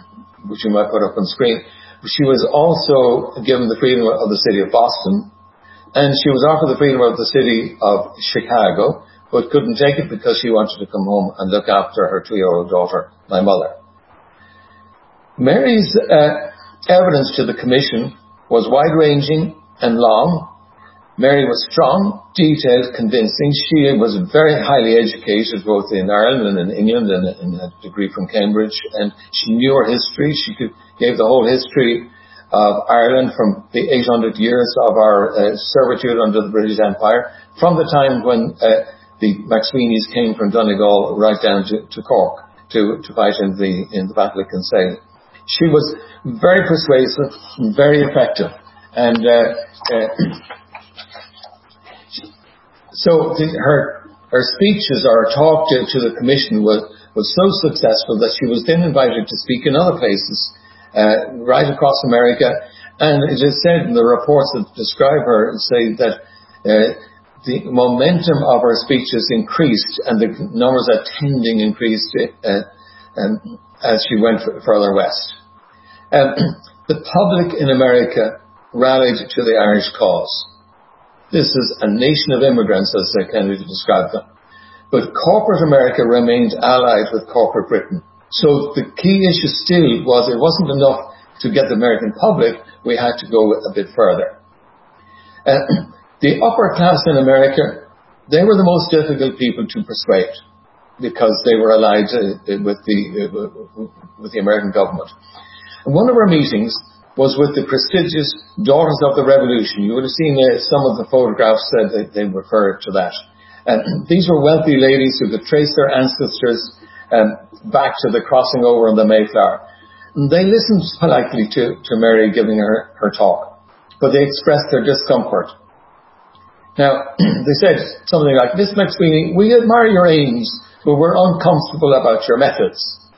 which we might put up on screen. She was also given the freedom of the city of Boston, and she was offered the freedom of the city of Chicago, but couldn't take it because she wanted to come home and look after her two-year-old daughter, my mother. Mary's uh, evidence to the Commission was wide-ranging and long. Mary was strong, detailed, convincing. She was very highly educated, both in Ireland and in England, and, and had a degree from Cambridge. And she knew her history. She could, gave the whole history of Ireland from the eight hundred years of our uh, servitude under the British Empire, from the time when uh, the McSweeney's came from Donegal right down to, to Cork to, to fight in the in the Battle of Kinsale. She was very persuasive, very effective, and. Uh, uh, So the, her her speeches or her talk to, to the Commission was, was so successful that she was then invited to speak in other places uh, right across America. And it is said in the reports that describe her, say that uh, the momentum of her speeches increased and the numbers attending increased uh, um, as she went f- further west. Um, the public in America rallied to the Irish cause. This is a nation of immigrants, as Kennedy described them. But corporate America remained allied with corporate Britain. So the key issue still was it wasn't enough to get the American public, we had to go a bit further. Uh, the upper class in America, they were the most difficult people to persuade because they were allied uh, with the uh, with the American government. And one of our meetings was with the prestigious Daughters of the Revolution. You would have seen uh, some of the photographs that they, they referred to that. And these were wealthy ladies who could trace their ancestors um, back to the crossing over on the Mayflower. And they listened politely to, to Mary giving her, her talk, but they expressed their discomfort. Now, they said something like, Miss McSweeney, we admire your aims, but we're uncomfortable about your methods.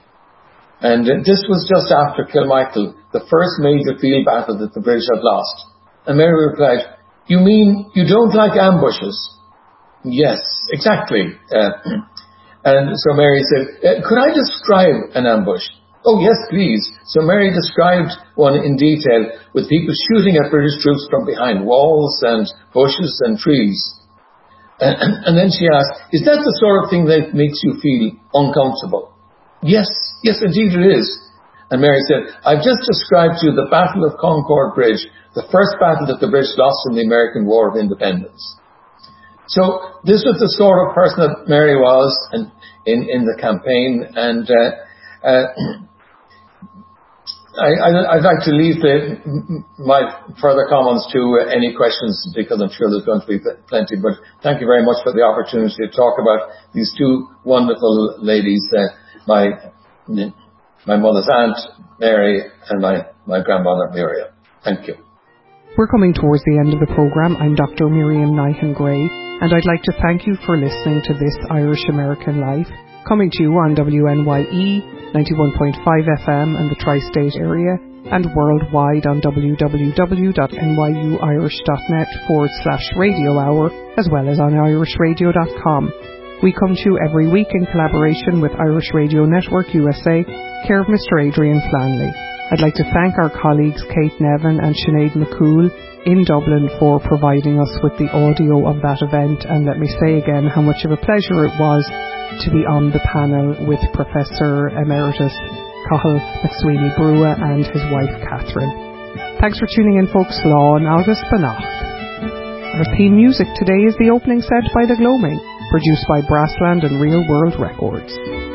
And this was just after Kilmichael, the first major field battle that the British had lost. And Mary replied, you mean you don't like ambushes? Yes, exactly. Uh, and so Mary said, could I describe an ambush? Oh, yes, please. So Mary described one in detail with people shooting at British troops from behind walls and bushes and trees. And, and then she asked, is that the sort of thing that makes you feel uncomfortable? Yes, yes, indeed it is. And Mary said, I've just described to you the Battle of Concord Bridge, the first battle that the British lost in the American War of Independence. So this was the sort of person that Mary was in, in, in the campaign. And uh, uh, I, I'd like to leave the, my further comments to uh, any questions, because I'm sure there's going to be plenty. But thank you very much for the opportunity to talk about these two wonderful ladies, uh, my my mother's aunt, Mary, and my, my grandmother, Miriam. Thank you. We're coming towards the end of the programme. I'm Doctor Miriam Nihan-Gray, and I'd like to thank you for listening to this Irish American Life, coming to you on W N Y E ninety-one point five F M in the tri-state area, and worldwide on w w w dot n y u irish dot net forward slash radio hour, as well as on irish radio dot com. We come to you every week in collaboration with Irish Radio Network U S A, care of Mister Adrian Flanley. I'd like to thank our colleagues Kate Nevin and Sinead McCool in Dublin for providing us with the audio of that event, and let me say again how much of a pleasure it was to be on the panel with Professor Emeritus Cathal McSweeney Brua and his wife Catherine. Thanks for tuning in, folks. Slán agus Banach. Our theme music today is the opening set by The Gloaming, produced by Brassland and Real World Records.